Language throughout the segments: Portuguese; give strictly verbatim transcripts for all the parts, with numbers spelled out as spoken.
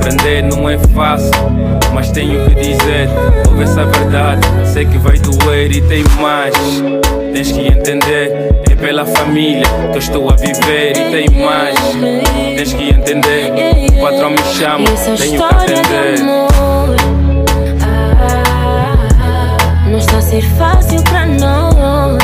Aprender não é fácil, mas tenho que dizer. Ouve essa verdade, sei que vai doer e tem mais. Tens que entender, é pela família que eu estou a viver e tem mais. Tens que entender, o patrão me chama, tenho que atender. Não está a ser fácil para nós.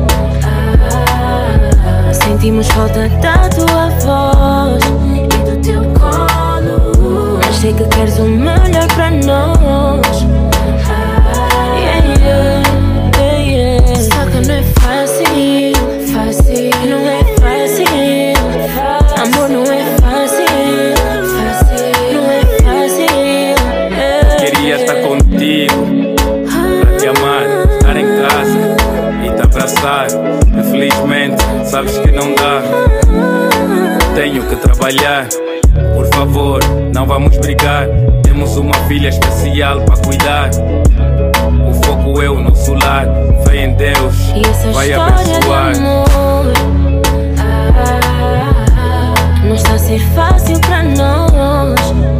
Sentimos falta da tua voz e do teu colo. Mas sei que queres o melhor para nós. Yeah, yeah, yeah, yeah. Só que não é fácil, fácil. Não é fácil. Amor não é fácil, fácil. Não é fácil, yeah. Queria estar contigo, te amar, estar em casa e te abraçar. Infelizmente, sabes que não dá. Tenho que trabalhar. Por favor, não vamos brigar. Temos uma filha especial para cuidar. O foco é o nosso lar. Fé em Deus, vai abençoar. De amor, ah, não está a ser fácil para nós.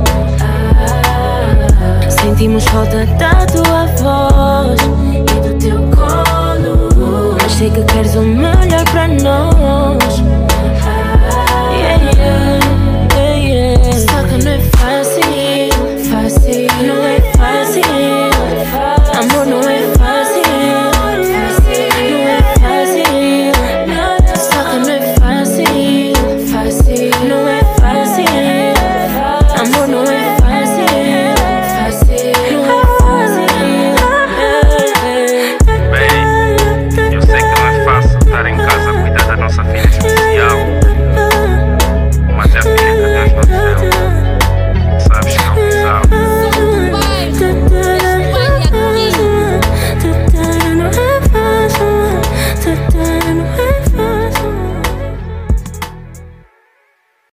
Ah, sentimos falta da tua voz e do teu colo. Mas sei que queres o melhor para nós.